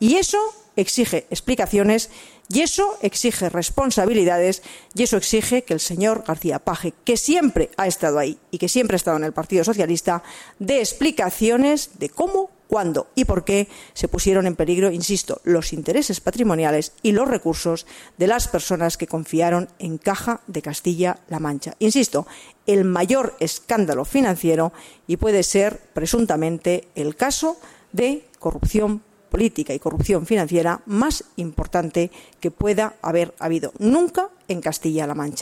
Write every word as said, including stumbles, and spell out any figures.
Y eso exige explicaciones, y eso exige responsabilidades, y eso exige que el señor García Paje, que siempre ha estado ahí y que siempre ha estado en el Partido Socialista, dé explicaciones de cómo, cuándo y por qué se pusieron en peligro, insisto, los intereses patrimoniales y los recursos de las personas que confiaron en Caja de Castilla-La Mancha. Insisto, el mayor escándalo financiero, y puede ser presuntamente el caso de corrupción política y corrupción financiera más importante que pueda haber habido nunca en Castilla-La Mancha.